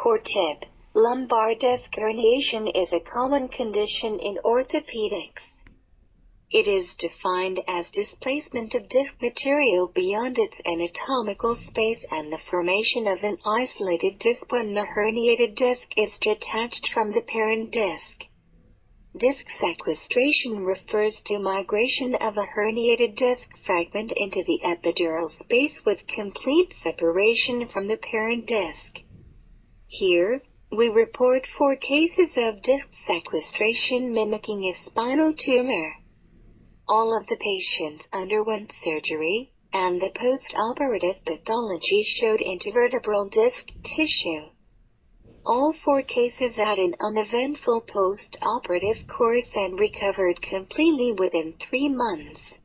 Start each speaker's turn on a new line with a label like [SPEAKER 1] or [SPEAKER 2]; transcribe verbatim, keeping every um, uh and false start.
[SPEAKER 1] Core tip: lumbar disc herniation is a common condition in orthopedics. It is defined as displacement of disc material beyond its anatomical space and the formation of an isolated disc when the herniated disc is detached from the parent disc. Disc sequestration refers to migration of a herniated disc fragment into the epidural space with complete separation from the parent disc. Here, we report four cases of disc sequestration mimicking a spinal tumor. All of the patients underwent surgery, and the post-operative pathology showed intervertebral disc tissue. All four cases had an uneventful post-operative course and recovered completely within three months.